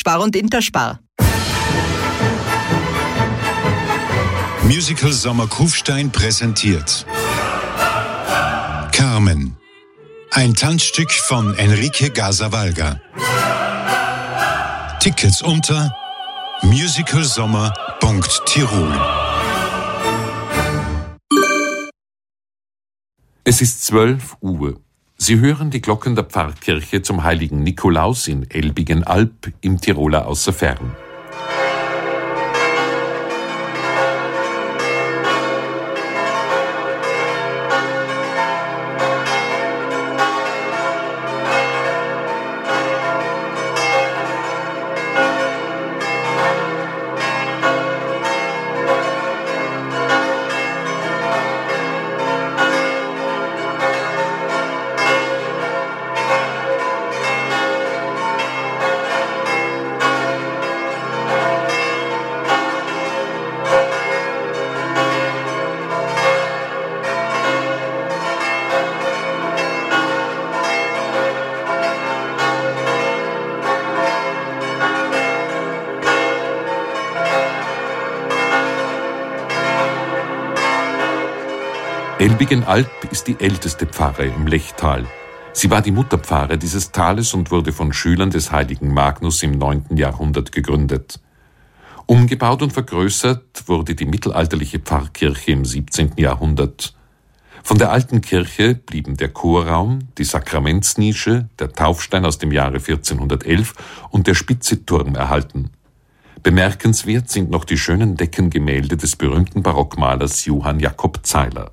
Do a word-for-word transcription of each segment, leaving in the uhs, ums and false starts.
Spar und Interspar. Musical Sommer Kufstein präsentiert Carmen. Ein Tanzstück von Enrique Gazzavallga. Tickets unter musicalsommer punkt tirol. Es ist zwölf Uhr. Sie hören die Glocken der Pfarrkirche zum heiligen Nikolaus in Elbigen-Alb im Tiroler Außerfern. Elbigen-Alb ist die älteste Pfarre im Lechtal. Sie war die Mutterpfarre dieses Tales und wurde von Schülern des heiligen Magnus im neunten Jahrhundert gegründet. Umgebaut und vergrößert wurde die mittelalterliche Pfarrkirche im siebzehnten Jahrhundert. Von der alten Kirche blieben der Chorraum, die Sakramentsnische, der Taufstein aus dem Jahre vierzehnhundertelf und der spitze Turm erhalten. Bemerkenswert sind noch die schönen Deckengemälde des berühmten Barockmalers Johann Jakob Zeiler.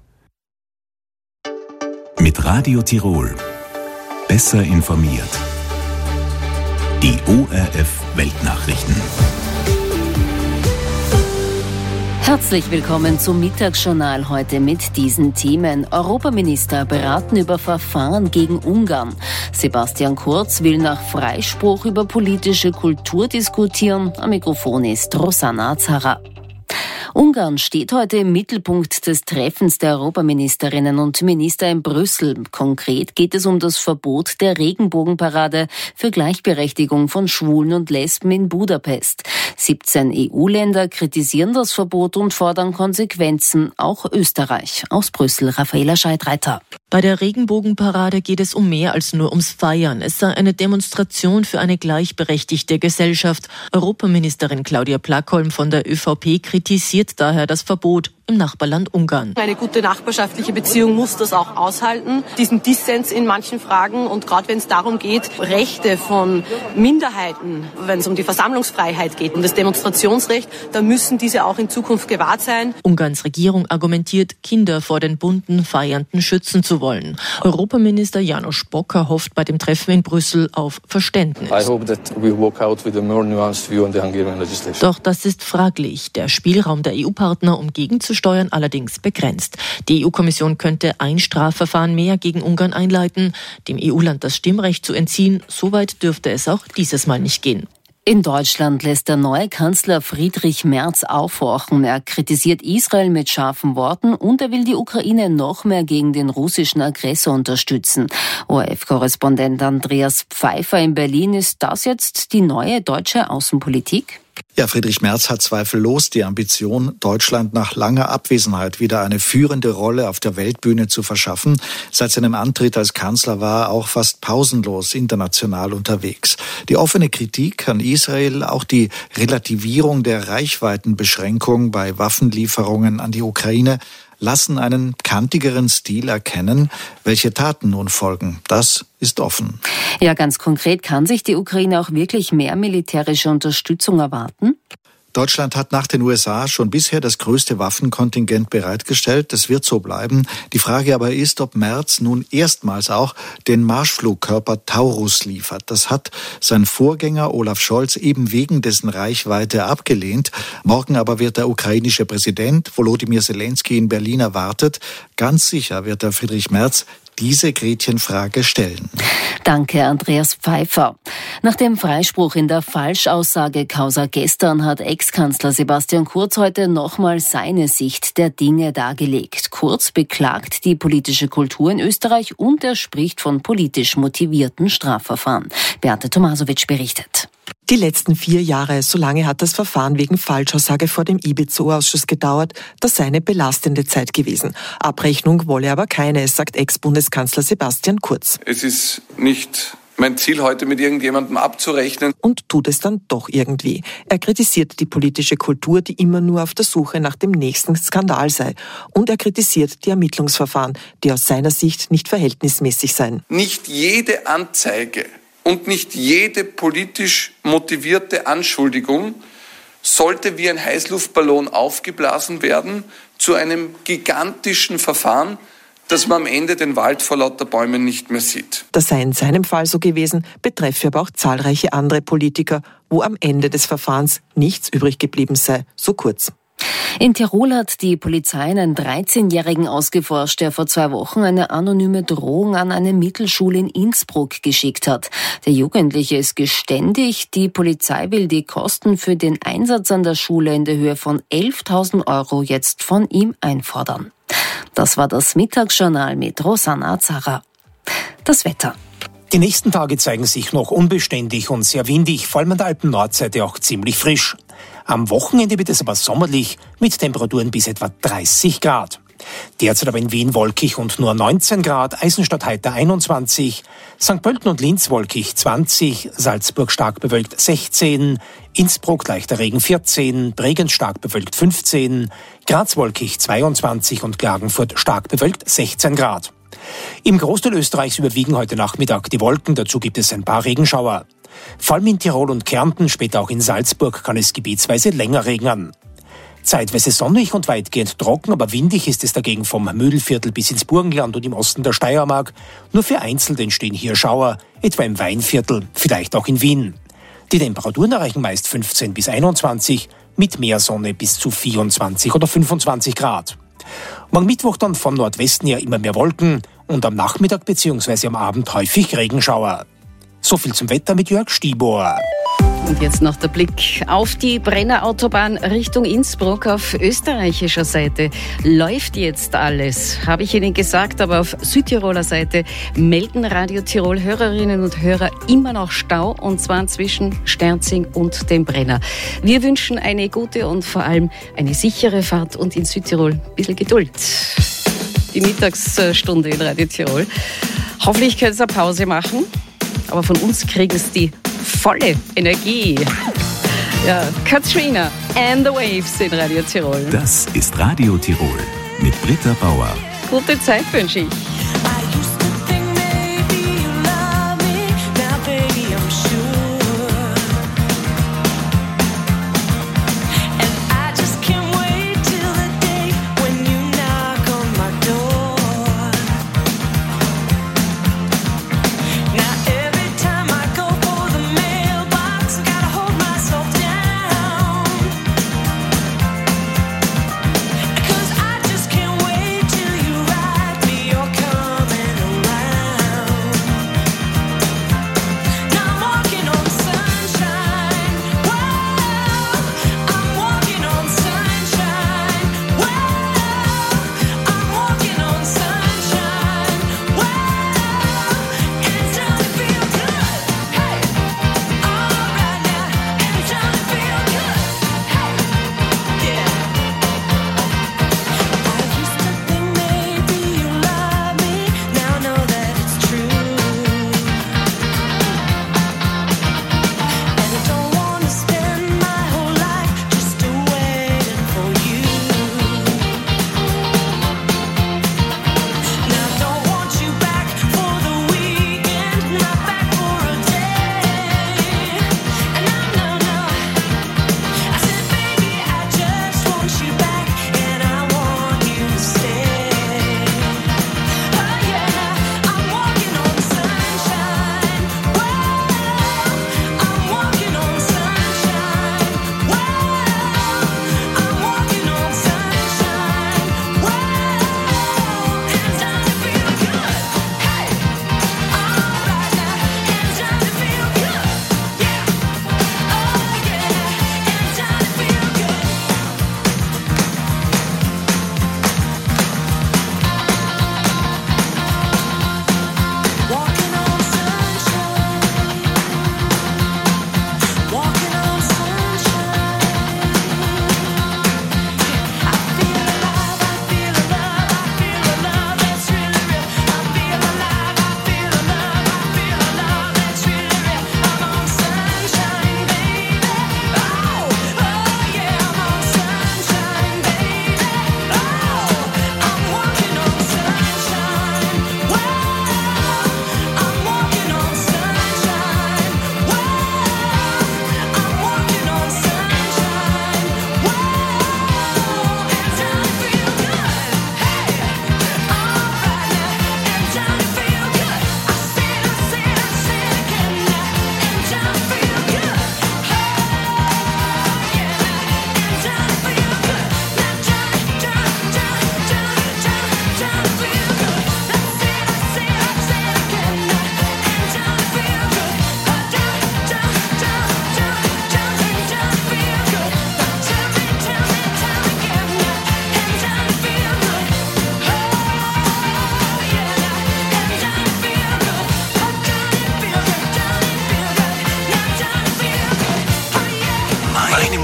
Mit Radio Tirol. Besser informiert. Die O R F Weltnachrichten. Herzlich willkommen zum Mittagsjournal heute mit diesen Themen. Europaminister beraten über Verfahren gegen Ungarn. Sebastian Kurz will nach Freispruch über politische Kultur diskutieren. Am Mikrofon ist Rosanna Azara. Ungarn steht heute im Mittelpunkt des Treffens der Europaministerinnen und Minister in Brüssel. Konkret geht es um das Verbot der Regenbogenparade für Gleichberechtigung von Schwulen und Lesben in Budapest. siebzehn E U-Länder kritisieren das Verbot und fordern Konsequenzen, auch Österreich. Aus Brüssel, Raffaela Scheidreiter. Bei der Regenbogenparade geht es um mehr als nur ums Feiern. Es sei eine Demonstration für eine gleichberechtigte Gesellschaft. Europaministerin Claudia Plackholm von der ÖVP kritisiert daher das Verbot im Nachbarland Ungarn. Eine gute nachbarschaftliche Beziehung muss das auch aushalten, diesen Dissens in manchen Fragen. Und gerade wenn es darum geht, Rechte von Minderheiten, wenn es um die Versammlungsfreiheit geht, um das Demonstrationsrecht, dann müssen diese auch in Zukunft gewahrt sein. Ungarns Regierung argumentiert, Kinder vor den bunten Feiernden schützen zu wollen. Europaminister János Bocker hofft bei dem Treffen in Brüssel auf Verständnis. I hope that we walk out with a more nuanced view on the Hungarian legislation. Doch das ist fraglich. Der Spielraum der E U-Partner, um gegenzusteuern, allerdings begrenzt. Die E U-Kommission könnte ein Strafverfahren mehr gegen Ungarn einleiten, dem E U-Land das Stimmrecht zu entziehen. Soweit dürfte es auch dieses Mal nicht gehen. In Deutschland lässt der neue Kanzler Friedrich Merz aufhorchen. Er kritisiert Israel mit scharfen Worten und er will die Ukraine noch mehr gegen den russischen Aggressor unterstützen. O R F-Korrespondent Andreas Pfeiffer in Berlin, ist das jetzt die neue deutsche Außenpolitik? Ja, Friedrich Merz hat zweifellos die Ambition, Deutschland nach langer Abwesenheit wieder eine führende Rolle auf der Weltbühne zu verschaffen. Seit seinem Antritt als Kanzler war er auch fast pausenlos international unterwegs. Die offene Kritik an Israel, auch die Relativierung der Reichweitenbeschränkung bei Waffenlieferungen an die Ukraine lassen einen kantigeren Stil erkennen. Welche Taten nun folgen, das ist offen. Ja, ganz konkret, kann sich die Ukraine auch wirklich mehr militärische Unterstützung erwarten? Deutschland hat nach den U S A schon bisher das größte Waffenkontingent bereitgestellt. Das wird so bleiben. Die Frage aber ist, ob Merz nun erstmals auch den Marschflugkörper Taurus liefert. Das hat sein Vorgänger Olaf Scholz eben wegen dessen Reichweite abgelehnt. Morgen aber wird der ukrainische Präsident Volodymyr Zelensky in Berlin erwartet. Ganz sicher wird der Friedrich Merz diese Gretchenfrage stellen. Danke, Andreas Pfeiffer. Nach dem Freispruch in der Falschaussage-Causa gestern hat Ex-Kanzler Sebastian Kurz heute nochmal seine Sicht der Dinge dargelegt. Kurz beklagt die politische Kultur in Österreich und er spricht von politisch motivierten Strafverfahren. Beate Tomasowitsch berichtet. Die letzten vier Jahre, so lange hat das Verfahren wegen Falschaussage vor dem I B Z O-Ausschuss gedauert. Das sei eine belastende Zeit gewesen. Abrechnung wolle aber keine, sagt Ex-Bundeskanzler Sebastian Kurz. Es ist nicht mein Ziel, heute mit irgendjemandem abzurechnen. Und tut es dann doch irgendwie. Er kritisiert die politische Kultur, die immer nur auf der Suche nach dem nächsten Skandal sei. Und er kritisiert die Ermittlungsverfahren, die aus seiner Sicht nicht verhältnismäßig seien. Nicht jede Anzeige und nicht jede politisch motivierte Anschuldigung sollte wie ein Heißluftballon aufgeblasen werden zu einem gigantischen Verfahren, dass man am Ende den Wald vor lauter Bäumen nicht mehr sieht. Das sei in seinem Fall so gewesen, betreffe aber auch zahlreiche andere Politiker, wo am Ende des Verfahrens nichts übrig geblieben sei, so Kurz. In Tirol hat die Polizei einen dreizehnjährigen ausgeforscht, der vor zwei Wochen eine anonyme Drohung an eine Mittelschule in Innsbruck geschickt hat. Der Jugendliche ist geständig. Die Polizei will die Kosten für den Einsatz an der Schule in der Höhe von elftausend Euro jetzt von ihm einfordern. Das war das Mittagsjournal mit Rosanna Zara. Das Wetter. Die nächsten Tage zeigen sich noch unbeständig und sehr windig, vor allem an der Alpen-Nordseite auch ziemlich frisch. Am Wochenende wird es aber sommerlich mit Temperaturen bis etwa dreißig Grad. Derzeit aber in Wien wolkig und nur neunzehn Grad, Eisenstadt heiter einundzwanzig, Sankt Pölten und Linz wolkig zwanzig, Salzburg stark bewölkt sechzehn, Innsbruck leichter Regen vierzehn, Bregenz stark bewölkt fünfzehn, Graz wolkig zweiundzwanzig und Klagenfurt stark bewölkt sechzehn Grad. Im Großteil Österreichs überwiegen heute Nachmittag die Wolken, dazu gibt es ein paar Regenschauer. Vor allem in Tirol und Kärnten, später auch in Salzburg kann es gebietsweise länger regnen. Zeitweise sonnig und weitgehend trocken, aber windig ist es dagegen vom Mühlviertel bis ins Burgenland und im Osten der Steiermark. Nur vereinzelt entstehen hier Schauer, etwa im Weinviertel, vielleicht auch in Wien. Die Temperaturen erreichen meist fünfzehn bis einundzwanzig, mit mehr Sonne bis zu vierundzwanzig oder fünfundzwanzig Grad. Morgen Mittwoch dann von Nordwesten her immer mehr Wolken und am Nachmittag bzw. am Abend häufig Regenschauer. So viel zum Wetter mit Jörg Stibor. Und jetzt noch der Blick auf die Brenner Autobahn Richtung Innsbruck. Auf österreichischer Seite läuft jetzt alles, habe ich Ihnen gesagt, aber auf Südtiroler Seite melden Radio Tirol Hörerinnen und Hörer immer noch Stau, und zwar zwischen Sternzing und dem Brenner. Wir wünschen eine gute und vor allem eine sichere Fahrt und in Südtirol ein bisschen Geduld. Die Mittagsstunde in Radio Tirol. Hoffentlich können Sie eine Pause machen, aber von uns kriegen Sie die volle Energie. Ja, Katrina and the Waves in Radio Tirol. Das ist Radio Tirol mit Britta Bauer. Gute Zeit wünsche ich. Cause I just can't wait till you write me, you're coming.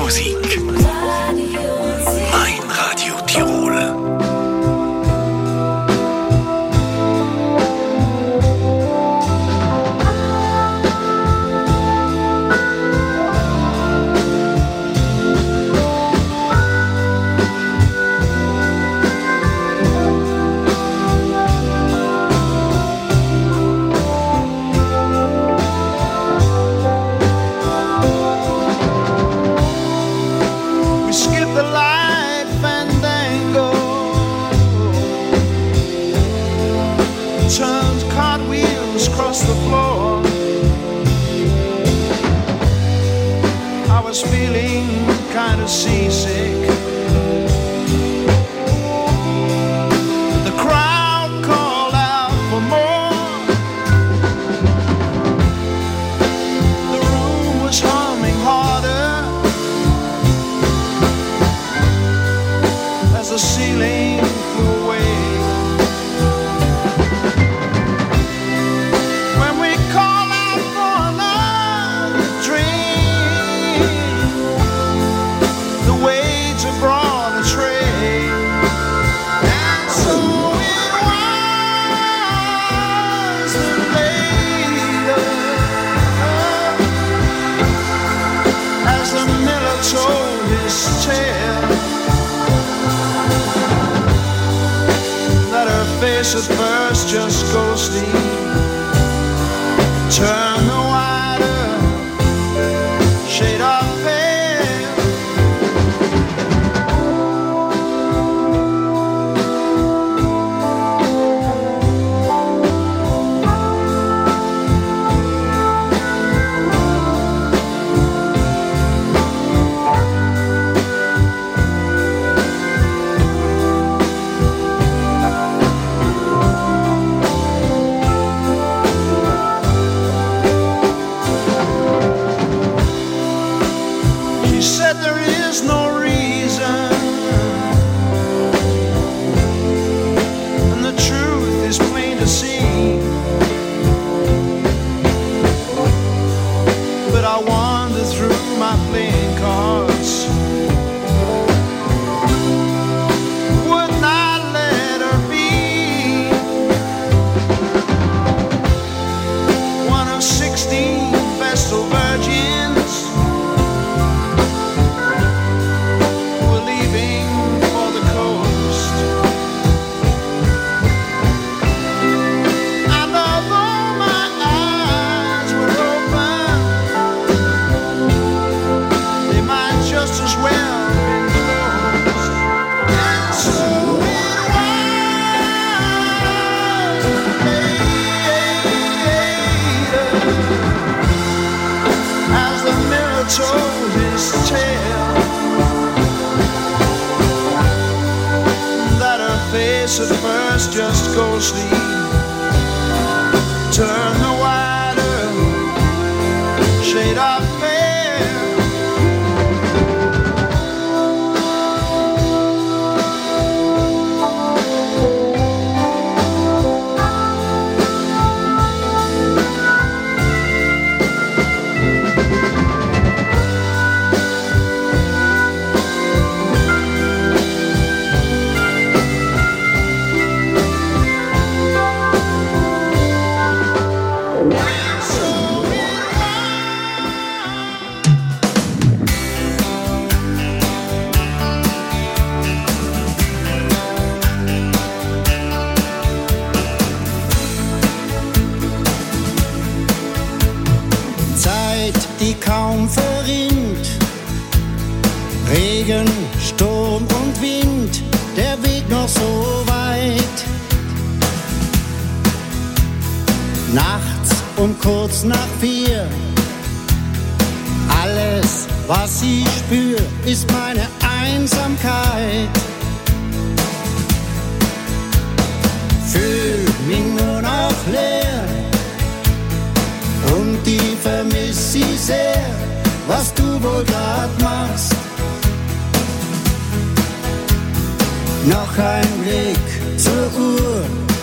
Musik. Mein Radio Tirol. At first just ghostly, turn the wider shade of at first just ghostly, turn the wider shade of die kaum verrinnt. Regen, Sturm und Wind, der Weg noch so weit. Nachts um kurz nach vier, alles, was ich spür, ist meine Einsamkeit. Fühl mich nur noch leer und die vermiss ich sehr, was du wohl grad machst. Noch ein Blick zur Uhr,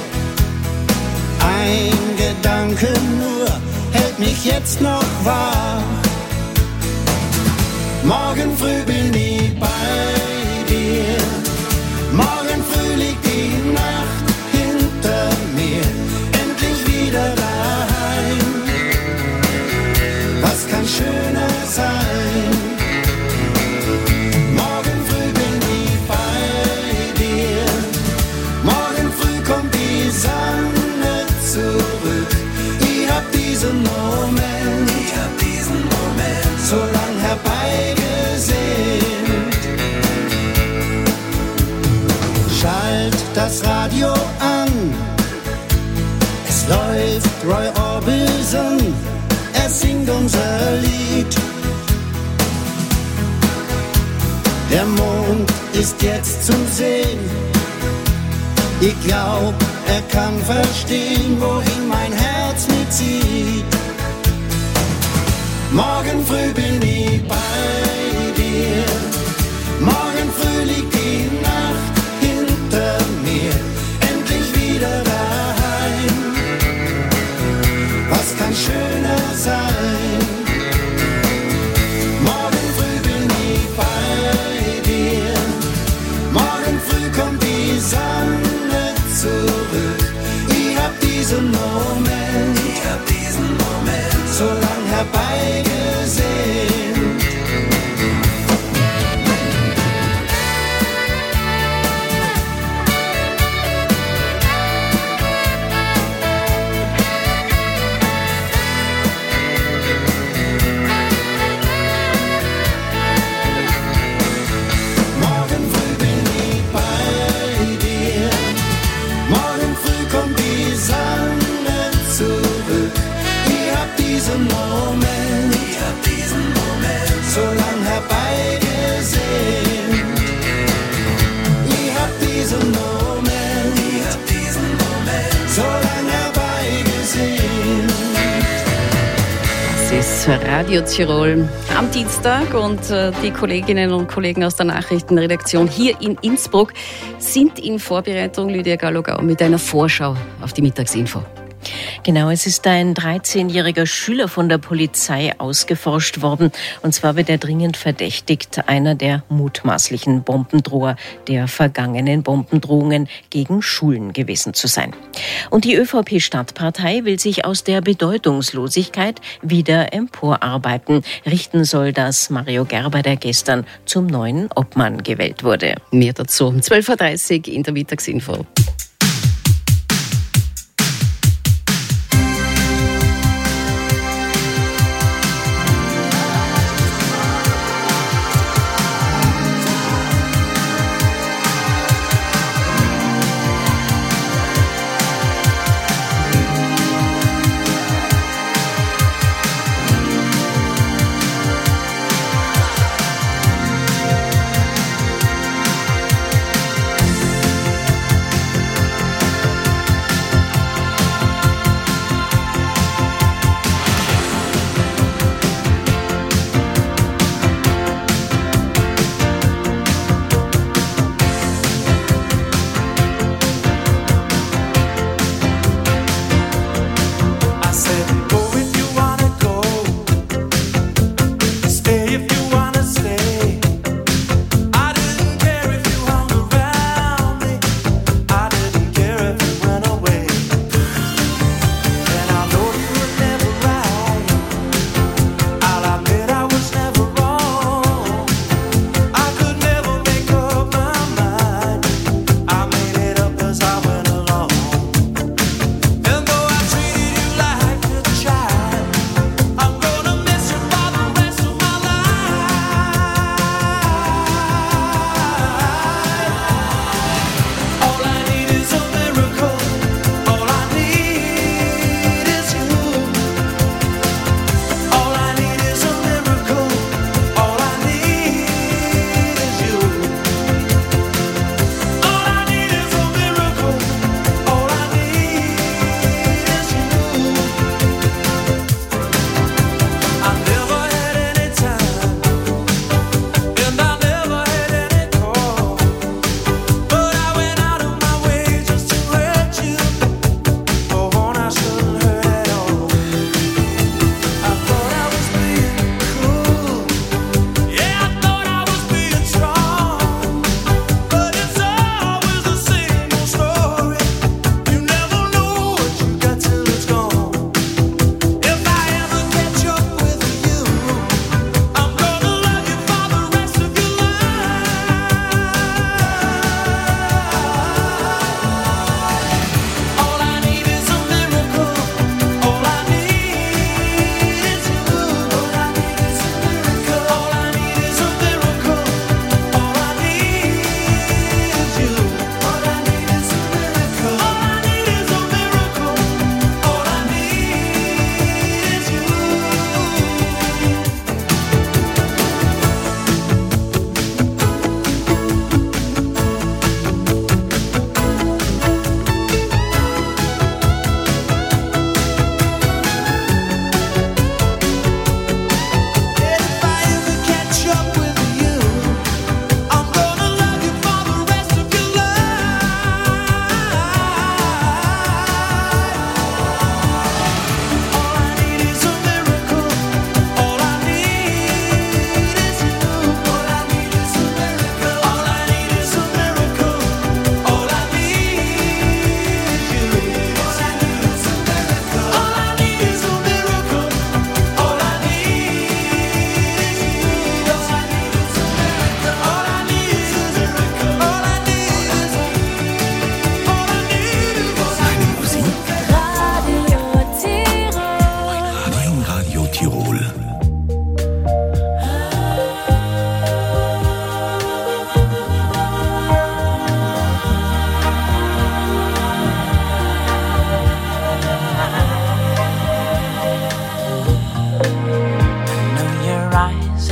ein Gedanke nur hält mich jetzt noch wach. Morgen früh bin ich bei dir. Morgen früh liegt die Nacht hinter mir. Endlich wieder daheim. Was kann schöner sein? Morgen früh bin ich bei dir. Morgen früh kommt die Sonne zurück. Ich hab diesen Moment, ich hab diesen Moment so lang herbeigesehnt. Schalt das Radio an, es läuft Roy Orbison, er singt unser Lied. Der Mond ist jetzt zu sehen, ich glaub, er kann verstehen, wohin mein Herz mitzieht. Morgen früh bin ich bei dir. Morgen früh liegt die Nacht hinter mir. Endlich wieder daheim. Was kann schöner sein? Morgen früh bin ich bei dir. Morgen früh kommt die Sonne zurück. Ich hab diesen Moment, ich hab diesen Moment so lang herbeigesehnt. Morgen früh bin ich bei dir. Morgen früh kommt die Sonne zurück. Ich hab diesen Moment, ich hab diesen Moment so lang herbeigesehnt. Ich hab diesen Moment, ich hab diesen Moment so lang herbeigesehnt. Das ist Radio Tirol am Dienstag und äh, die Kolleginnen und Kollegen aus der Nachrichtenredaktion hier in Innsbruck sind in Vorbereitung. Lydia Gallogau mit einer Vorschau auf die Mittagsinfo. Genau, es ist ein dreizehnjähriger Schüler von der Polizei ausgeforscht worden. Und zwar wird er dringend verdächtigt, einer der mutmaßlichen Bombendroher der vergangenen Bombendrohungen gegen Schulen gewesen zu sein. Und die ÖVP-Stadtpartei will sich aus der Bedeutungslosigkeit wieder emporarbeiten. Richten soll das Mario Gerber, der gestern zum neuen Obmann gewählt wurde. Mehr dazu um zwölf Uhr dreißig in der Mittagsinfo.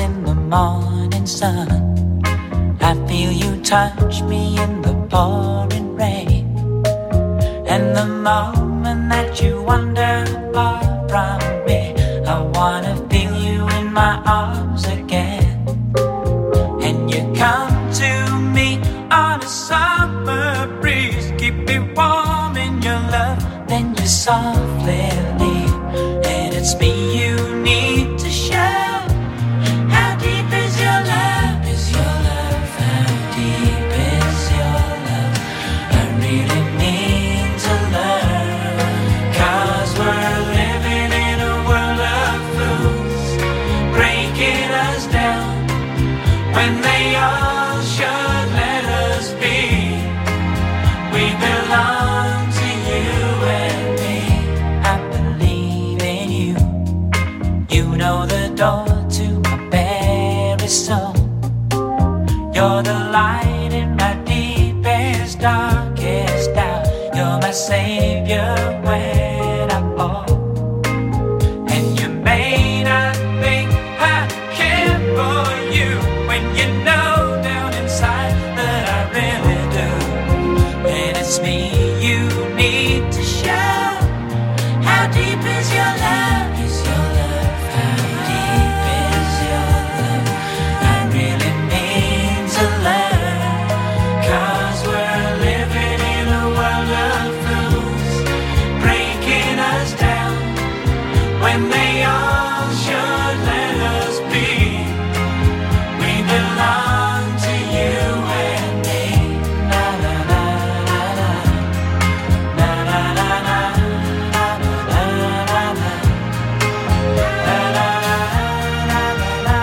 in the morning sun. I feel you touch me in the pouring rain. And the moment that you wander far from me, I wanna feel you in my arms again. And you come to me on a summer breeze, keep me warm in your love, then you softly leave. And it's me you need to show. How deep is your love? Is your love? How deep is your love? I really need to learn. Cause we're living in a world of fools, breaking us down when they all should let us be. We belong to you and me. I believe in you. You know the door to my very soul. You're the light in my deepest, darkest doubt. You're my savior when I fall. And you may not think I care for you when you know down inside that I really do. And it's me you need to show. How deep is your love? Is your love? How deep is your love? I really need to learn. Cause we're living in a world of fools, breaking us down when they all should let us be. We belong to you and me. Na na na na na. Na na na na. Na na na na. Na na na na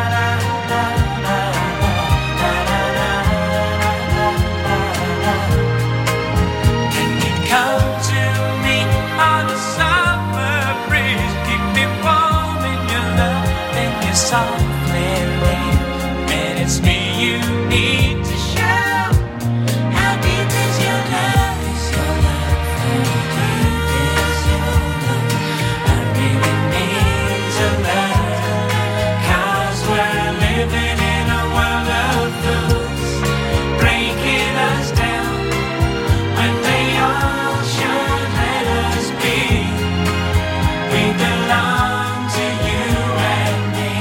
na. Can you come to me on a summer breeze, keep me warm in your love, then you softly leave. And it's me you need to show. How deep is your love? Is your love? How deep is your love? I really need to learn. Cause we're living in a world of fools, breaking us down when they all should let us be. We belong to you and me.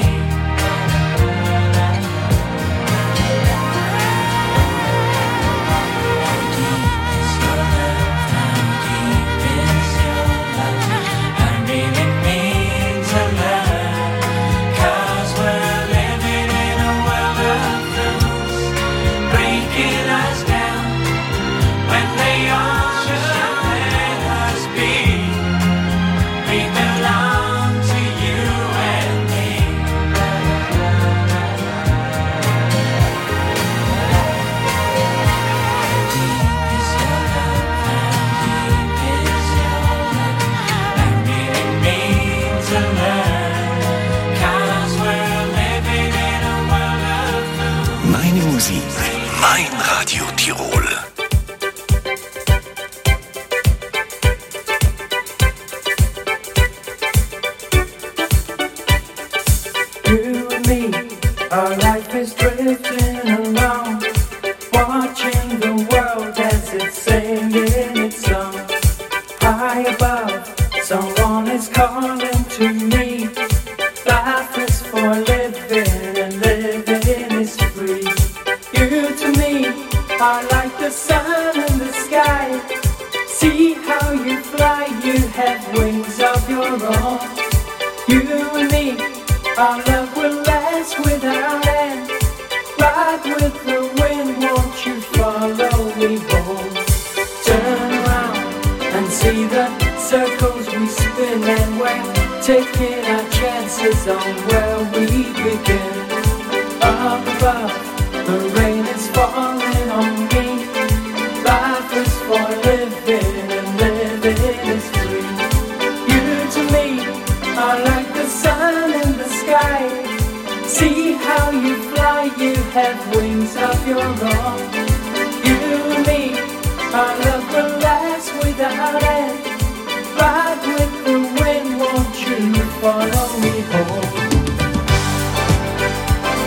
How deep is your love? How deep is your love? I really need to learn. Cause we're living in a world of fools, breaking us down when they all should let us be. We belong to you and me. How deep is your love? How deep is your love? I really need to learn. Cause we're living in a world of fools. Meine Musik, mein Radio Tirol. You and me, our life is drifting along, watching the world as it's singing its song. High above, someone is calling to me. Life is for living and living is free. You to me are like the sun in the sky. See how you fly, you have wings of your own. You and me, our love will last without end. Ride with the wind, won't you follow me home? Turn around and see the circles we spin, and we're taking our chances on where we begin. Up above, the rain is falling on me. Life is for living and living is free. You to me are like the sun in the sky. See how you fly, you have wings of your own. You and me, our love will last without end. Ride with the wind, won't you follow me home?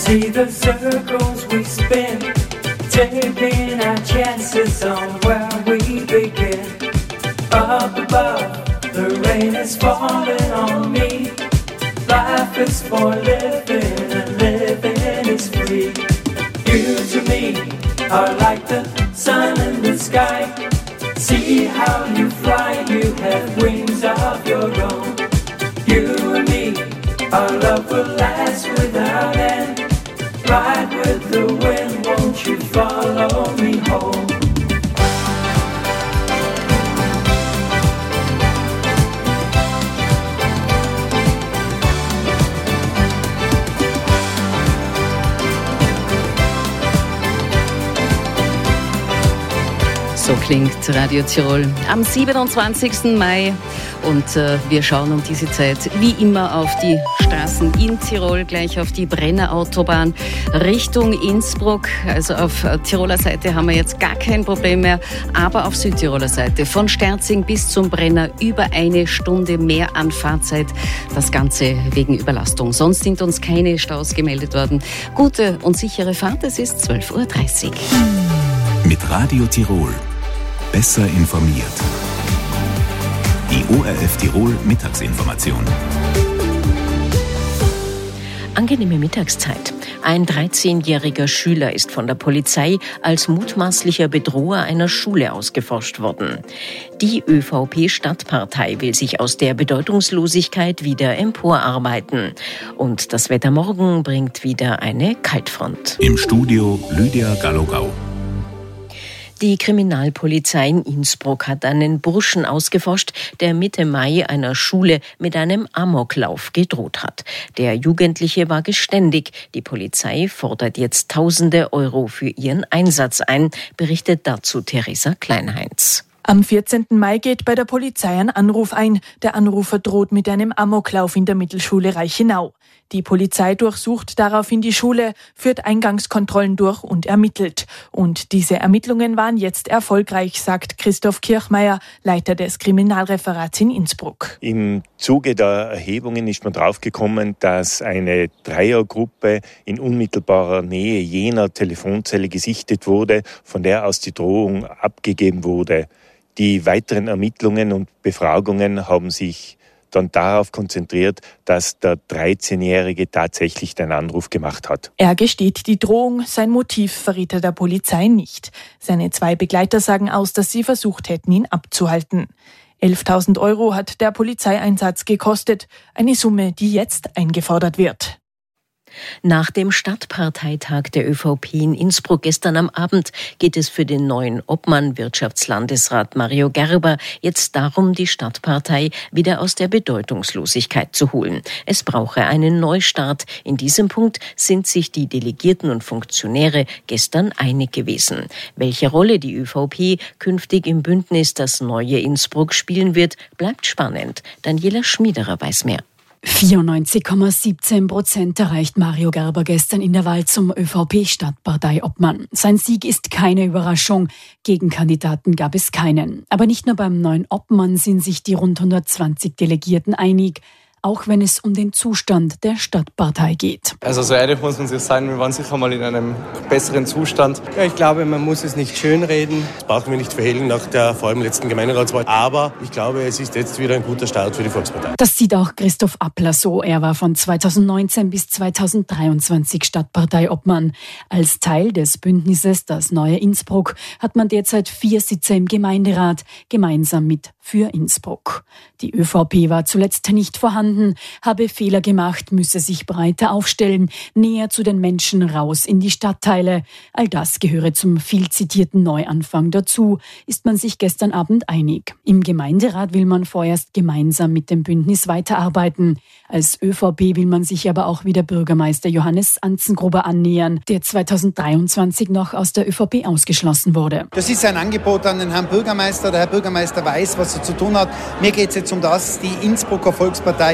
See the circles we spin, taking our chances on where we begin. Up above, the rain is falling on me. Life is for living and living is free. You to me are like the sun in the sky. See how you fly, you have wings of your own. You and me, our love will last without end. Ride with the wind, won't you follow me home? So klingt Radio Tirol am siebenundzwanzigsten Mai und äh, wir schauen um diese Zeit wie immer auf die Straßen in Tirol, gleich auf die Brenner Autobahn Richtung Innsbruck. Also auf Tiroler Seite haben wir jetzt gar kein Problem mehr, aber auf Südtiroler Seite von Sterzing bis zum Brenner über eine Stunde mehr an Fahrzeit. Das Ganze wegen Überlastung. Sonst sind uns keine Staus gemeldet worden. Gute und sichere Fahrt, es ist zwölf Uhr dreißig. Mit Radio Tirol. Besser informiert. Die O R F Tirol Mittagsinformation. Angenehme Mittagszeit. Ein dreizehnjähriger Schüler ist von der Polizei als mutmaßlicher Bedroher einer Schule ausgeforscht worden. Die ÖVP-Stadtpartei will sich aus der Bedeutungslosigkeit wieder emporarbeiten. Und das Wetter morgen bringt wieder eine Kaltfront. Im Studio Lydia Gallogau. Die Kriminalpolizei in Innsbruck hat einen Burschen ausgeforscht, der Mitte Mai einer Schule mit einem Amoklauf gedroht hat. Der Jugendliche war geständig. Die Polizei fordert jetzt Tausende Euro für ihren Einsatz ein, berichtet dazu Theresa Kleinheinz. Am vierzehnten Mai geht bei der Polizei ein Anruf ein. Der Anrufer droht mit einem Amoklauf in der Mittelschule Reichenau. Die Polizei durchsucht daraufhin die Schule, führt Eingangskontrollen durch und ermittelt. Und diese Ermittlungen waren jetzt erfolgreich, sagt Christoph Kirchmeier, Leiter des Kriminalreferats in Innsbruck. Im Zuge der Erhebungen ist man draufgekommen, dass eine Dreiergruppe in unmittelbarer Nähe jener Telefonzelle gesichtet wurde, von der aus die Drohung abgegeben wurde. Die weiteren Ermittlungen und Befragungen haben sich dann darauf konzentriert, dass der dreizehnjährige tatsächlich den Anruf gemacht hat. Er gesteht die Drohung, sein Motiv verrät er der Polizei nicht. Seine zwei Begleiter sagen aus, dass sie versucht hätten, ihn abzuhalten. elftausend Euro hat der Polizeieinsatz gekostet, eine Summe, die jetzt eingefordert wird. Nach dem Stadtparteitag der ÖVP in Innsbruck gestern am Abend geht es für den neuen Obmann Wirtschaftslandesrat Mario Gerber jetzt darum, die Stadtpartei wieder aus der Bedeutungslosigkeit zu holen. Es brauche einen Neustart. In diesem Punkt sind sich die Delegierten und Funktionäre gestern einig gewesen. Welche Rolle die ÖVP künftig im Bündnis das neue Innsbruck spielen wird, bleibt spannend. Daniela Schmiederer weiß mehr. vierundneunzig Komma siebzehn Prozent erreicht Mario Gerber gestern in der Wahl zum ÖVP-Stadtparteiobmann. Sein Sieg ist keine Überraschung. Gegenkandidaten gab es keinen. Aber nicht nur beim neuen Obmann sind sich die rund hundertzwanzig Delegierten einig, auch wenn es um den Zustand der Stadtpartei geht. Also so ehrlich muss man sich sein, wir waren sicher mal in einem besseren Zustand. Ja, ich glaube, man muss es nicht schönreden. Das brauchen wir nicht verhehlen nach der vor allem letzten Gemeinderatswahl. Aber ich glaube, es ist jetzt wieder ein guter Start für die Volkspartei. Das sieht auch Christoph Appler so. Er war von zweitausendneunzehn bis zweitausenddreiundzwanzig Stadtparteiobmann. Als Teil des Bündnisses Das neue Innsbruck hat man derzeit vier Sitze im Gemeinderat, gemeinsam mit Für Innsbruck. Die ÖVP war zuletzt nicht vorhanden, habe Fehler gemacht, müsse sich breiter aufstellen, näher zu den Menschen, raus in die Stadtteile. All das gehöre zum viel zitierten Neuanfang dazu, ist man sich gestern Abend einig. Im Gemeinderat will man vorerst gemeinsam mit dem Bündnis weiterarbeiten. Als ÖVP will man sich aber auch wieder Bürgermeister Johannes Anzengruber annähern, der zweitausenddreiundzwanzig noch aus der ÖVP ausgeschlossen wurde. Das ist ein Angebot an den Herrn Bürgermeister. Der Herr Bürgermeister weiß, was er zu tun hat. Mir geht es jetzt um das, die Innsbrucker Volkspartei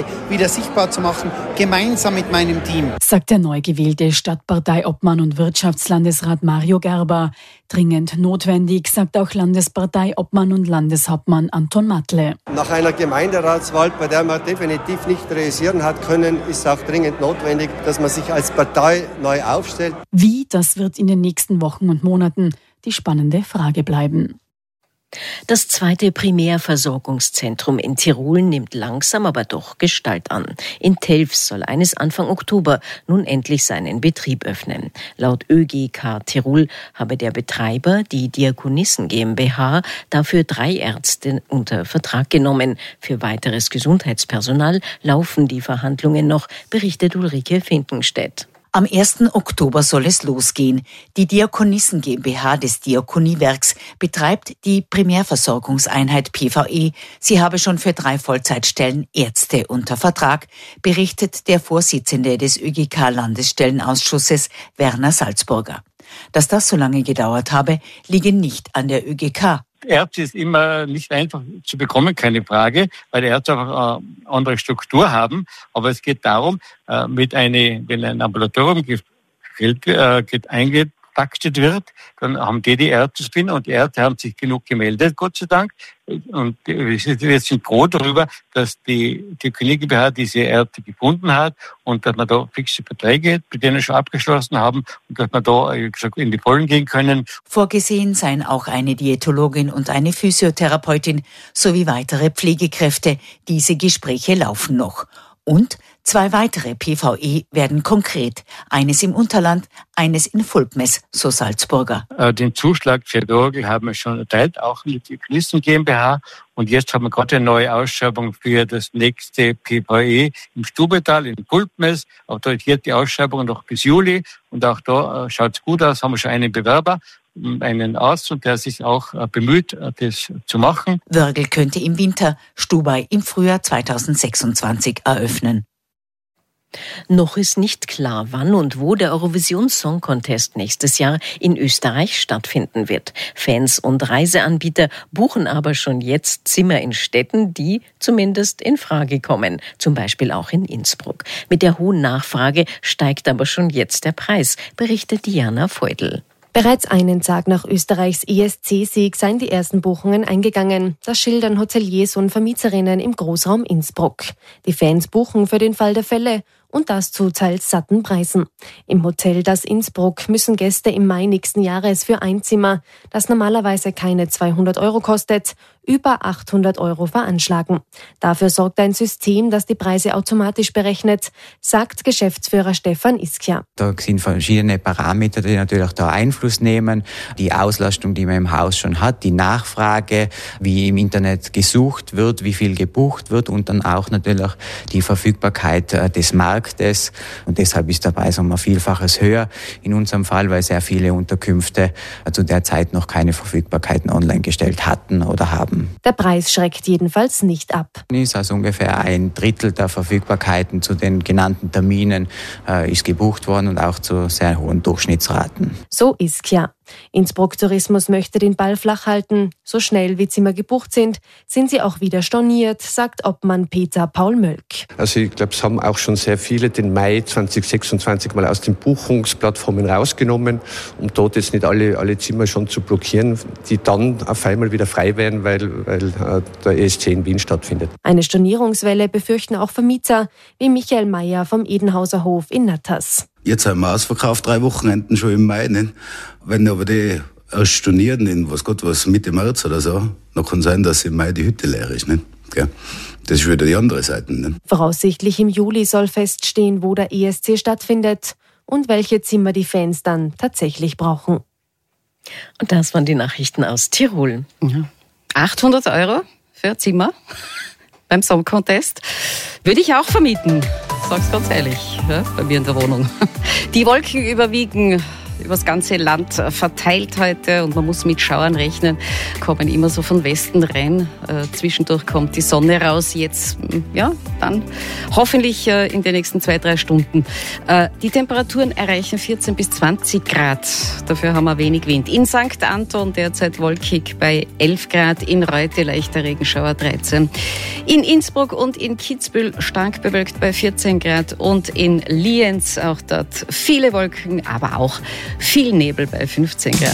wieder sichtbar zu machen, gemeinsam mit meinem Team. Sagt der neu gewählte Stadtparteiobmann und Wirtschaftslandesrat Mario Gerber. Dringend notwendig, sagt auch Landesparteiobmann und Landeshauptmann Anton Matle. Nach einer Gemeinderatswahl, bei der man definitiv nicht realisieren hat können, ist auch dringend notwendig, dass man sich als Partei neu aufstellt. Wie, das wird in den nächsten Wochen und Monaten die spannende Frage bleiben. Das zweite Primärversorgungszentrum in Tirol nimmt langsam aber doch Gestalt an. In Telfs soll eines Anfang Oktober nun endlich seinen Betrieb öffnen. Laut Ö G K Tirol habe der Betreiber, die Diakonissen GmbH, dafür drei Ärzte unter Vertrag genommen. Für weiteres Gesundheitspersonal laufen die Verhandlungen noch, berichtet Ulrike Finkenstedt. Am ersten Oktober soll es losgehen. Die Diakonissen GmbH des Diakoniewerks betreibt die Primärversorgungseinheit P V E. Sie habe schon für drei Vollzeitstellen Ärzte unter Vertrag, berichtet der Vorsitzende des Ö G K-Landesstellenausschusses Werner Salzburger. Dass das so lange gedauert habe, liege nicht an der Ö G K. Ärzte ist immer nicht einfach zu bekommen, keine Frage, weil die Ärzte einfach eine andere Struktur haben. Aber es geht darum, mit eine, wenn ein Ambulatorium eingetaktet wird, dann haben die die Ärzte drin und die Ärzte haben sich genug gemeldet, Gott sei Dank. Und wir sind froh darüber, dass die, die GmbH diese Ärzte gefunden hat und dass wir da fixe Verträge mit denen schon abgeschlossen haben und dass wir da, wie gesagt, in die Vollen gehen können. Vorgesehen seien auch eine Diätologin und eine Physiotherapeutin sowie weitere Pflegekräfte. Diese Gespräche laufen noch. Und zwei weitere P V E werden konkret. Eines im Unterland, eines in Fulpmes, so Salzburger. Den Zuschlag für die Orgel haben wir schon erteilt, auch mit der Diakonissen GmbH. Und jetzt haben wir gerade eine neue Ausschreibung für das nächste P V E im Stubetal, in Fulpmes. Auch dort wird die Ausschreibung noch bis Juli. Und auch da schaut es gut aus, haben wir schon einen Bewerber, einen Arzt, und der sich auch bemüht, das zu machen. Wörgl könnte im Winter, Stubai im Frühjahr zweitausendsechsundzwanzig eröffnen. Noch ist nicht klar, wann und wo der Eurovision Song Contest nächstes Jahr in Österreich stattfinden wird. Fans und Reiseanbieter buchen aber schon jetzt Zimmer in Städten, die zumindest in Frage kommen, zum Beispiel auch in Innsbruck. Mit der hohen Nachfrage steigt aber schon jetzt der Preis, berichtet Diana Feudel. Bereits einen Tag nach Österreichs E S C-Sieg seien die ersten Buchungen eingegangen. Das schildern Hoteliers und Vermieterinnen im Großraum Innsbruck. Die Fans buchen für den Fall der Fälle. Und das zu teils satten Preisen. Im Hotel Das Innsbruck müssen Gäste im Mai nächsten Jahres für ein Zimmer, das normalerweise keine zweihundert Euro kostet, über achthundert Euro veranschlagen. Dafür sorgt ein System, das die Preise automatisch berechnet, sagt Geschäftsführer Stefan Iskja. Da sind verschiedene Parameter, die natürlich da Einfluss nehmen. Die Auslastung, die man im Haus schon hat, die Nachfrage, wie im Internet gesucht wird, wie viel gebucht wird und dann auch natürlich die Verfügbarkeit des Marktes. Und deshalb ist der Preis um ein Vielfaches höher in unserem Fall, weil sehr viele Unterkünfte zu der Zeit noch keine Verfügbarkeiten online gestellt hatten oder haben. Der Preis schreckt jedenfalls nicht ab. Ist also ungefähr ein Drittel der Verfügbarkeiten zu den genannten Terminen äh, ist gebucht worden und auch zu sehr hohen Durchschnittsraten. So ist klar. Innsbruck Tourismus möchte den Ball flach halten. So schnell wie Zimmer gebucht sind, sind sie auch wieder storniert, sagt Obmann Peter Paul Mölk. Also ich glaube, es haben auch schon sehr viele den Mai zweitausendsechsundzwanzig mal aus den Buchungsplattformen rausgenommen, um dort jetzt nicht alle, alle Zimmer schon zu blockieren, die dann auf einmal wieder frei werden, weil, weil äh, der E S C in Wien stattfindet. Eine Stornierungswelle befürchten auch Vermieter wie Michael Mayer vom Edenhauser Hof in Natters. Jetzt haben wir ausverkauft, drei Wochenenden schon im Mai. Nicht? Wenn aber die erst stornieren in was Gott was Mitte März oder so, dann kann sein, dass im Mai die Hütte leer ist. Nicht? Das ist wieder die andere Seite. Nicht? Voraussichtlich im Juli soll feststehen, wo der E S C stattfindet und welche Zimmer die Fans dann tatsächlich brauchen. Und das waren die Nachrichten aus Tirol. Ja. achthundert Euro für Zimmer beim Song Contest würde ich auch vermieten. Sag's ganz ehrlich, ja, bei mir in der Wohnung. Die Wolken überwiegen übers ganze Land verteilt heute und man muss mit Schauern rechnen, kommen immer so von Westen rein. Äh, zwischendurch kommt die Sonne raus, jetzt, ja, dann hoffentlich äh, in den nächsten zwei, drei Stunden. Äh, die Temperaturen erreichen vierzehn bis zwanzig Grad, dafür haben wir wenig Wind. In Sankt Anton derzeit wolkig bei elf Grad, in Reute leichter Regenschauer dreizehn. In Innsbruck und in Kitzbühel stark bewölkt bei vierzehn Grad und in Lienz auch dort viele Wolken, aber auch viel Nebel bei fünfzehn Grad.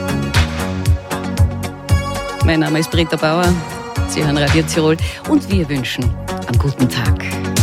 Mein Name ist Britta Bauer, Sie hören Radio Tirol und wir wünschen einen guten Tag.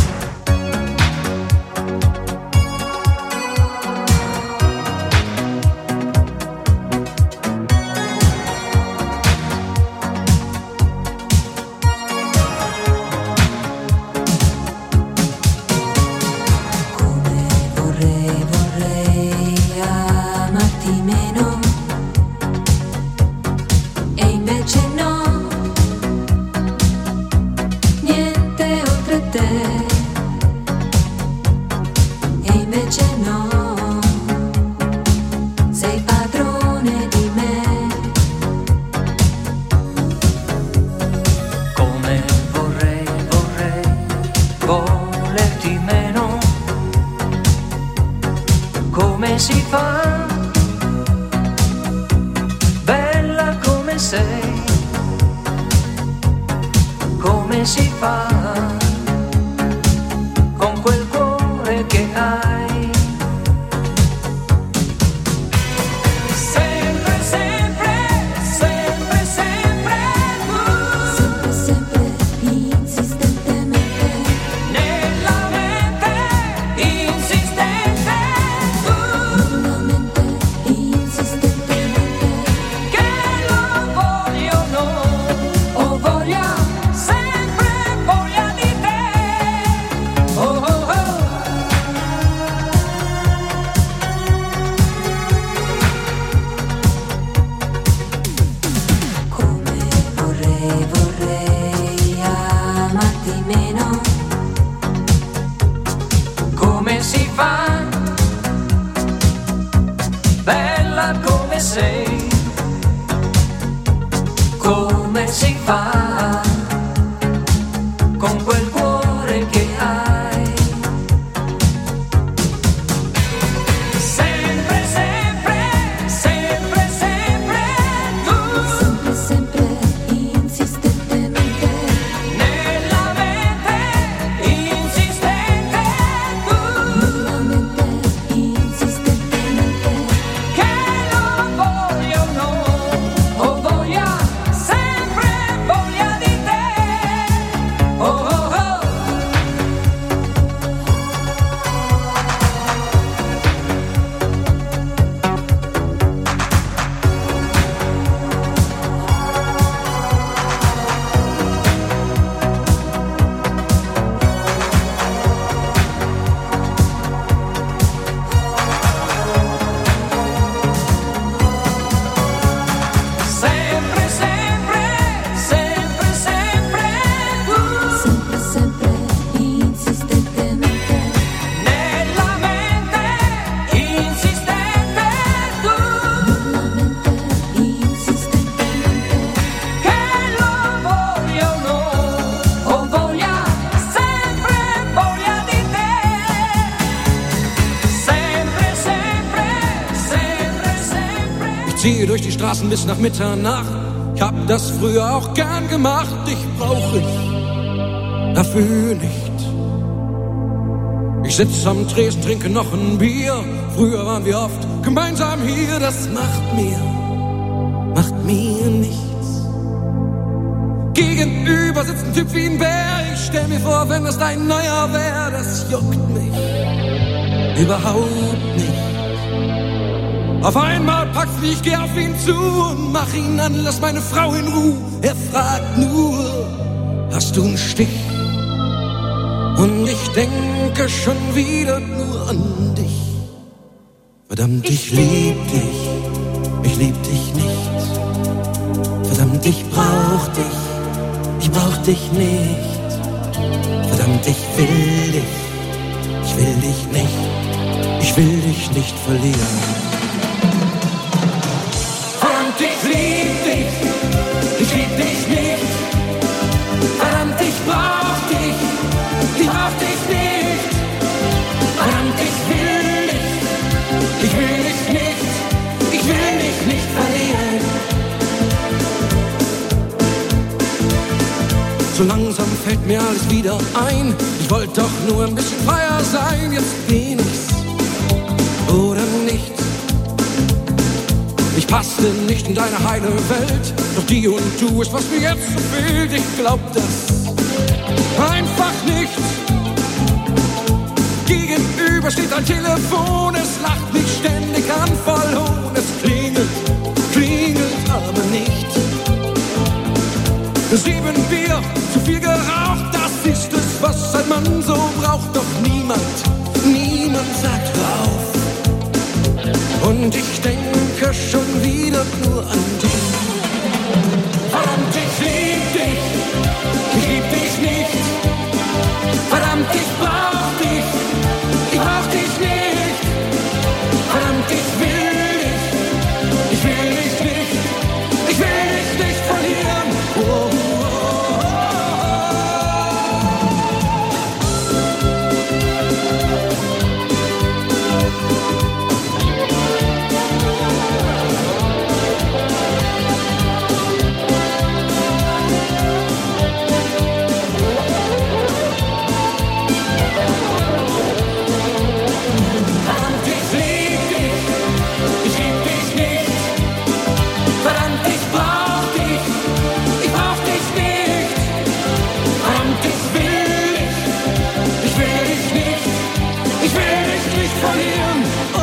Ziehe durch die Straßen bis nach Mitternacht. Ich hab das früher auch gern gemacht. Dich brauch ich dafür nicht. Ich sitz am Tresen, trinke noch ein Bier. Früher waren wir oft gemeinsam hier. Das macht mir, macht mir nichts. Gegenüber sitzt ein Typ wie ein Bär. Ich stell mir vor, wenn das dein neuer wär. Das juckt mich überhaupt nicht. Auf einmal packst mich, geh auf ihn zu und mach ihn an, lass meine Frau in Ruhe. Er fragt nur, hast du einen Stich? Und ich denke schon wieder nur an dich. Verdammt, ich lieb dich, ich lieb dich nicht. Verdammt, ich brauch dich, ich brauch dich nicht. Verdammt, ich will dich, ich will dich nicht. Ich will dich nicht verlieren. dich nicht. Verdammt, ich brauch dich. Ich brauch dich nicht. Verdammt, ich will dich. Ich will dich nicht. Ich will dich nicht verlieren. So langsam fällt mir alles wieder ein. Ich wollte doch nur ein bisschen freier sein. Jetzt bin ich's oder nicht. Ich passte nicht in deine heile Welt. Doch die und du ist, was mir jetzt so fehlt. Ich glaub das einfach nicht. Gegenüber steht ein Telefon. Es lacht mich ständig an, voll Hohn. Es klingelt, klingelt aber nicht. Sieben Bier, zu viel geraucht, das ist es, was ein Mann so braucht. Doch niemand, niemand sagt hör auf. Und ich denke schon wieder nur an dich. Verdammt, ich lieb dich, ich lieb dich nicht. Verdammt, ich brauch dich, ich brauch dich nicht. Verdammt, ich will dich, ich will dich nicht. Ich will dich nicht verlieren. Oh, oh, oh. Verlieren. Oh, oh.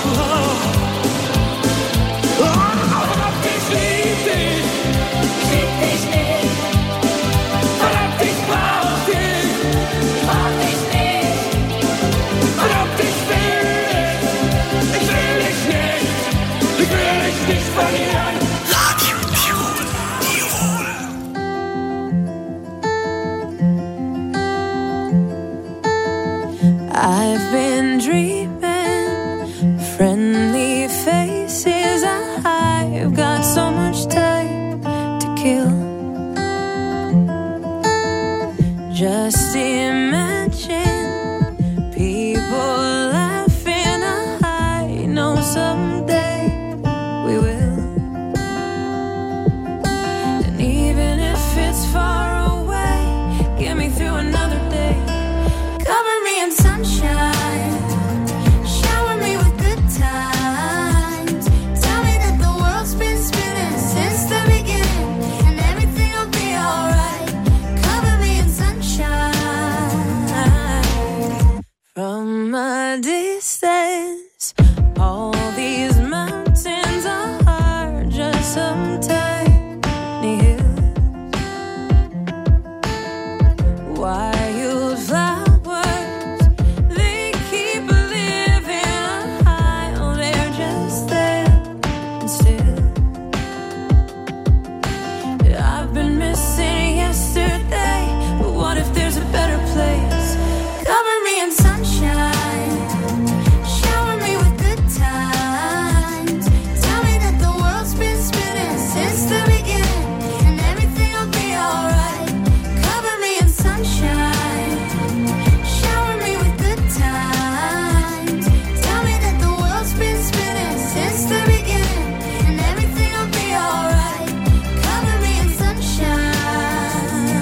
Oh, verdammt, ich lieb dich. Ich lieb dich nicht. Verdammt, ich brauch dich. Ich brauch dich nicht. Verdammt, ich will dich. Ich will dich nicht. Ich will dich nicht verlieren. Radio Tirol, Tirol. I've been dreaming. Friendly faces, I've got so much time to kill. Just imagine people laughing. I know someday we will. And even if it's far away, get me through another day. Cover me in sunshine. From a distance, all these mountains are just some tiny hills. Wild flowers, they keep living high. Oh, they're just there and still. I've been missing yesterday, but what if there's a better place? Cover me in sunshine, shower me with good times. Tell me that the world's been spinning since the beginning, and everything will be alright. Cover me in sunshine, shower me with good times. Tell me that the world's been spinning since the beginning, and everything will be alright. Cover me in sunshine.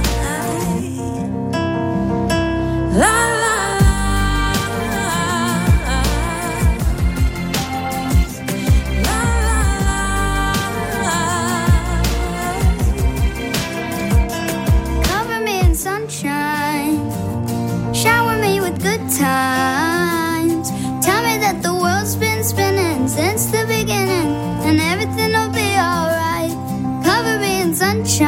La, la. Cover me in sunshine, shower me with good times. Tell me that the world's been spinning since the beginning, and everything will be alright. Cover me in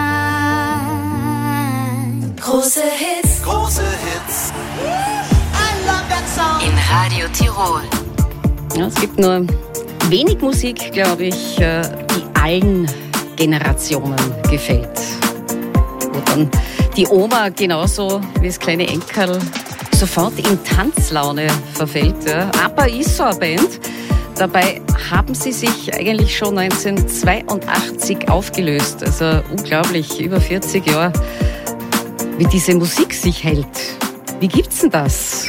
sunshine. Große Hits, große Hits. I love that song. In Radio Tirol. Ja, es gibt nur wenig Musik, glaube ich, die allen Generationen gefällt. Wo dann die Oma genauso wie das kleine Enkerl sofort in Tanzlaune verfällt. Ja. ABBA ist so eine Band. Dabei haben sie sich eigentlich schon neunzehnhundertzweiundachtzig aufgelöst. Also unglaublich, über vierzig Jahre, wie diese Musik sich hält. Wie gibt's denn das?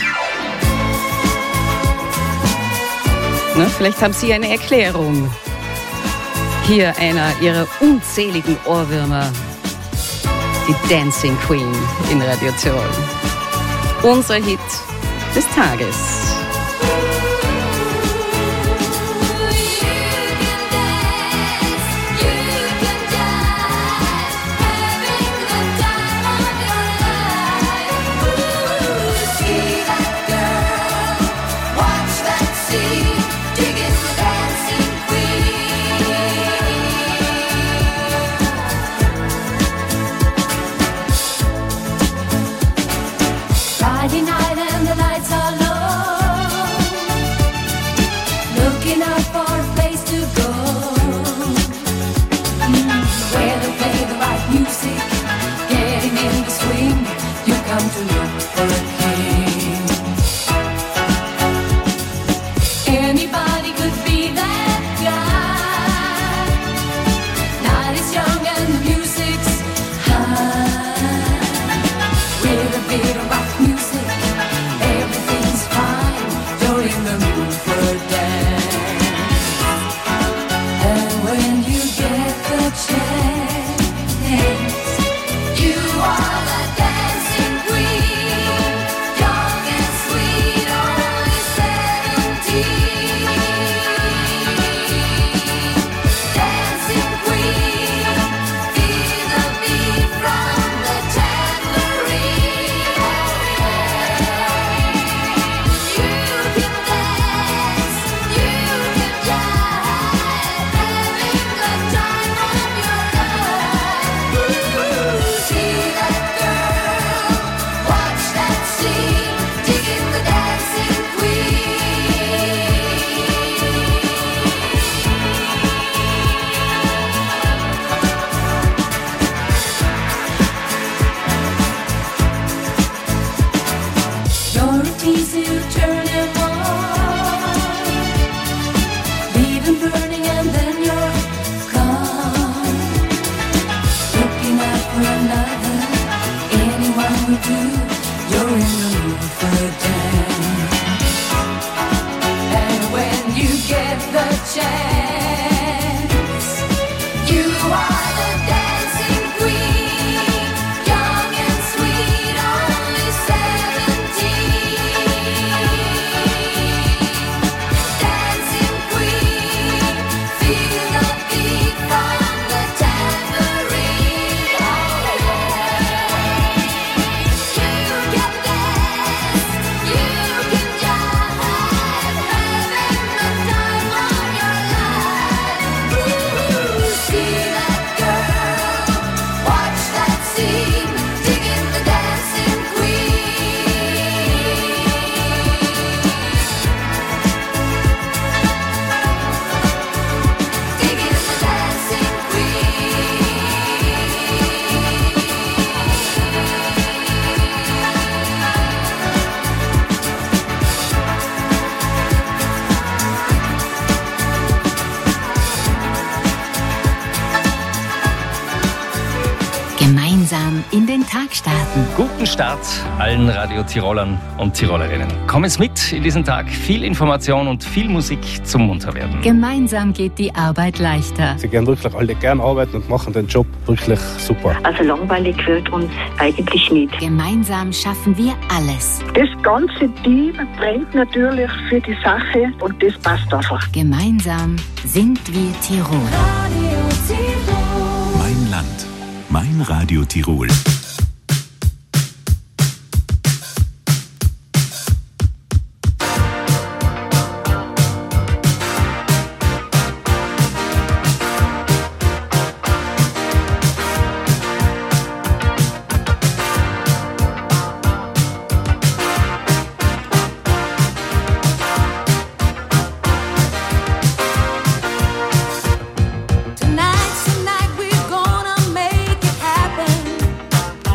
Na, vielleicht haben Sie eine Erklärung. Hier einer Ihrer unzähligen Ohrwürmer. Die Dancing Queen in Radio Tirol. Unser Hit des Tages. Friday night and the lights are low, looking out for a place to go, mm, where they play the right music, getting in the swing. You come to look for a king. Anybody could be that guy. Night is young and the music's high, with a bit of rock music, everything's fine. You're in the mood for a dance. And when you get the chance, you are the dancing queen, young and sweet, only seventeen. Dancing queen, feel the beat from the tambourine. You're a teaser, you turn him on, leave him burning and then you're gone. Looking out for another, anyone will do. You're in the mood for a dance. And when you get the chance, you are the dancing queen, young and sweet, only seventeen. Dancing queen, feel the beat from the tambourine. You can dance, you can jive, having the time of your life. Ooh, see that girl, watch that scene, digging the dancing queen. Digging the dancing Gemeinsam in den Tag starten. Guten Start allen Radio Tirolern und Tirolerinnen. Kommen Sie mit in diesen Tag. Viel Information und viel Musik zum Munterwerden. Gemeinsam geht die Arbeit leichter. Sie gehen wirklich alle gerne arbeiten und machen den Job wirklich super. Also langweilig wird uns eigentlich nicht. Gemeinsam schaffen wir alles. Das ganze Team brennt natürlich für die Sache und das passt einfach. Gemeinsam sind wir Tirol. Radio Tirol. Mein Land, mein Radio Tirol. Tonight's the night we're gonna make it happen.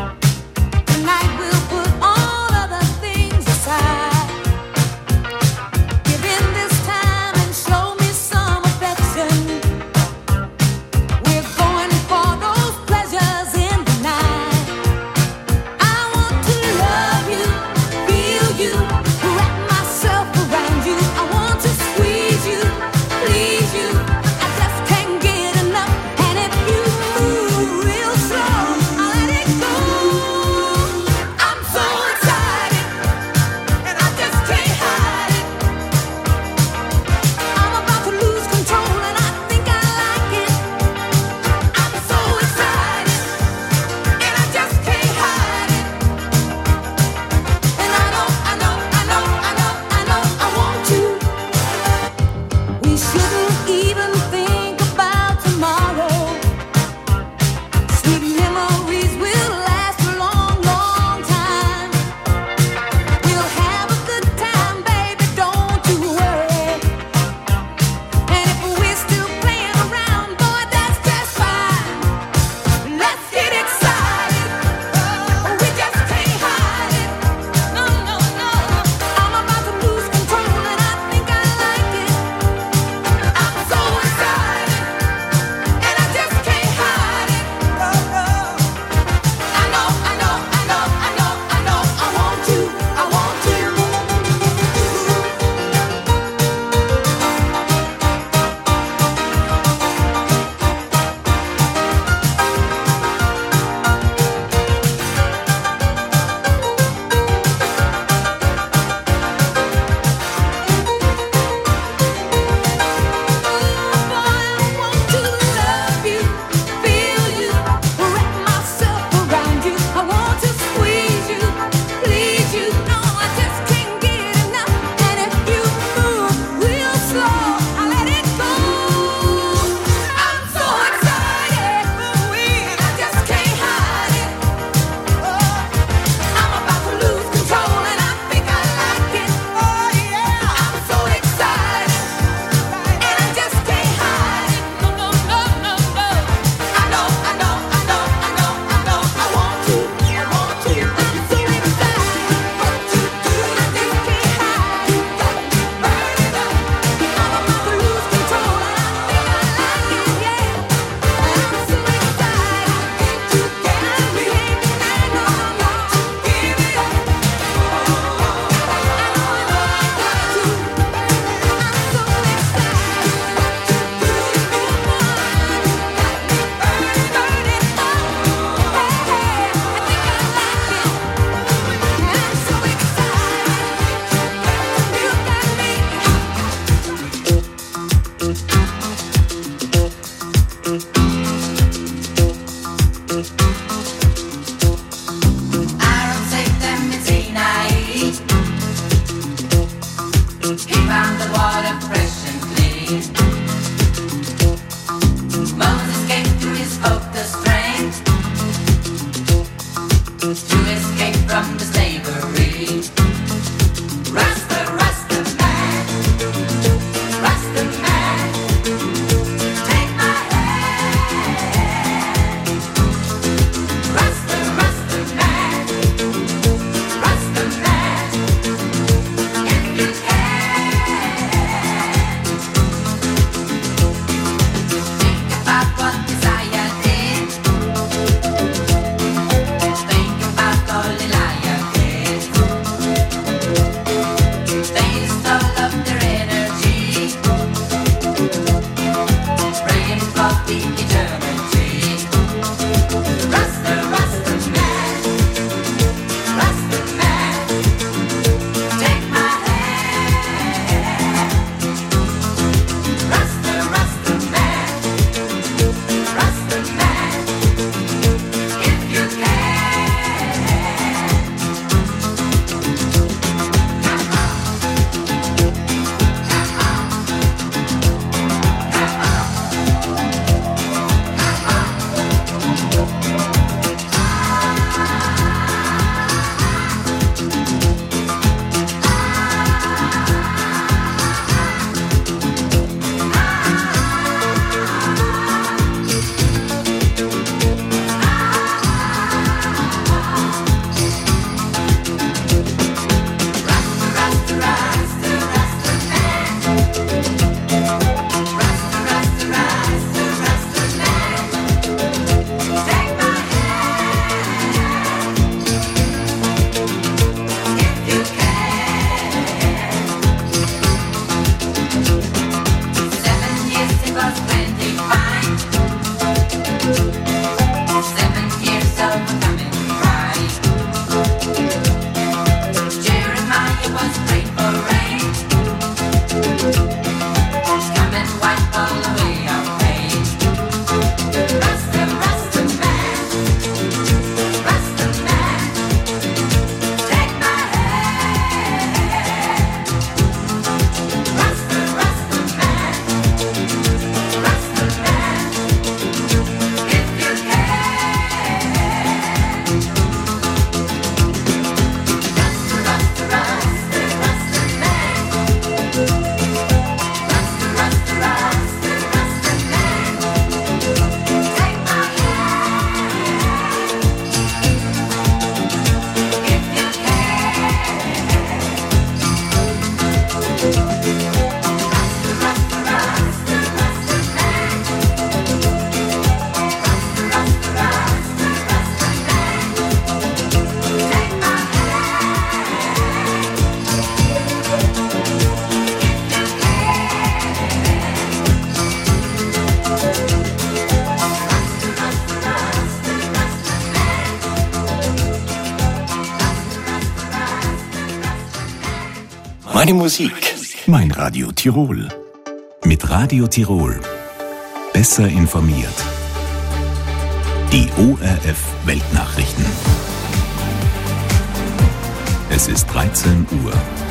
Meine Musik, mein Radio Tirol. Mit Radio Tirol. Besser informiert. Die O R F Weltnachrichten. Es ist dreizehn Uhr.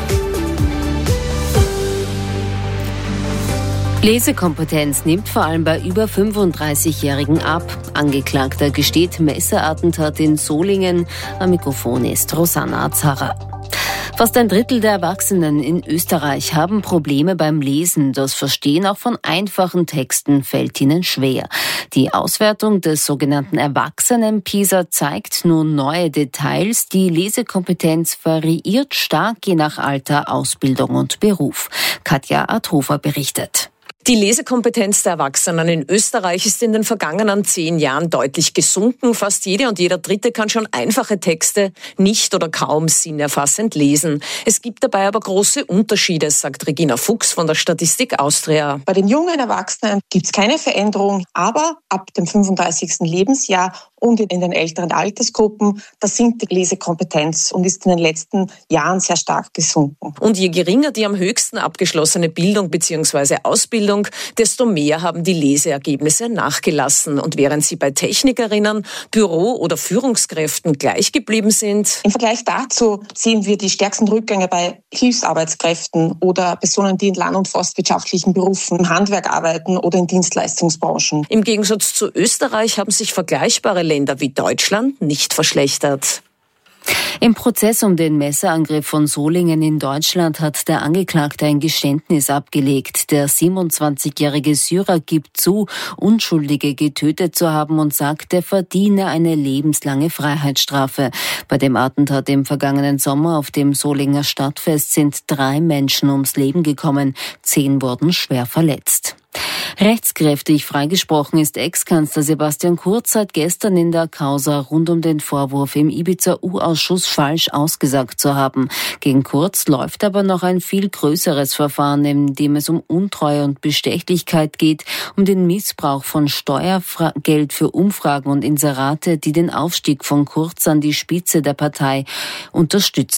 Lesekompetenz nimmt vor allem bei über fünfunddreißigjährigen ab. Angeklagter gesteht Messerattentat in Solingen. Am Mikrofon ist Rosanna Azara. Fast ein Drittel der Erwachsenen in Österreich haben Probleme beim Lesen. Das Verstehen auch von einfachen Texten fällt ihnen schwer. Die Auswertung des sogenannten Erwachsenen-PISA zeigt nun neue Details. Die Lesekompetenz variiert stark je nach Alter, Ausbildung und Beruf. Katja Adhofer berichtet. Die Lesekompetenz der Erwachsenen in Österreich ist in den vergangenen zehn Jahren deutlich gesunken. Fast jede und jeder Dritte kann schon einfache Texte nicht oder kaum sinnerfassend lesen. Es gibt dabei aber große Unterschiede, sagt Regina Fuchs von der Statistik Austria. Bei den jungen Erwachsenen gibt es keine Veränderung, aber ab dem fünfunddreißigsten Lebensjahr und in den älteren Altersgruppen, da sinkt die Lesekompetenz und ist in den letzten Jahren sehr stark gesunken. Und je geringer die am höchsten abgeschlossene Bildung bzw. Ausbildung Ausbildung, desto mehr haben die Leseergebnisse nachgelassen. Und während sie bei Technikerinnen, Büro- oder Führungskräften gleich geblieben sind. Im Vergleich dazu sehen wir die stärksten Rückgänge bei Hilfsarbeitskräften oder Personen, die in land- und forstwirtschaftlichen Berufen, im Handwerk arbeiten oder in Dienstleistungsbranchen. Im Gegensatz zu Österreich haben sich vergleichbare Länder wie Deutschland nicht verschlechtert. Im Prozess um den Messerangriff von Solingen in Deutschland hat der Angeklagte ein Geständnis abgelegt. Der siebenundzwanzigjährige Syrer gibt zu, Unschuldige getötet zu haben und sagt, er verdiene eine lebenslange Freiheitsstrafe. Bei dem Attentat im vergangenen Sommer auf dem Solinger Stadtfest sind drei Menschen ums Leben gekommen, zehn wurden schwer verletzt. Rechtskräftig freigesprochen ist Ex-Kanzler Sebastian Kurz seit gestern in der Causa rund um den Vorwurf, im Ibiza-U-Ausschuss falsch ausgesagt zu haben. Gegen Kurz läuft aber noch ein viel größeres Verfahren, in dem es um Untreue und Bestechlichkeit geht, um den Missbrauch von Steuergeld für Umfragen und Inserate, die den Aufstieg von Kurz an die Spitze der Partei unterstützen.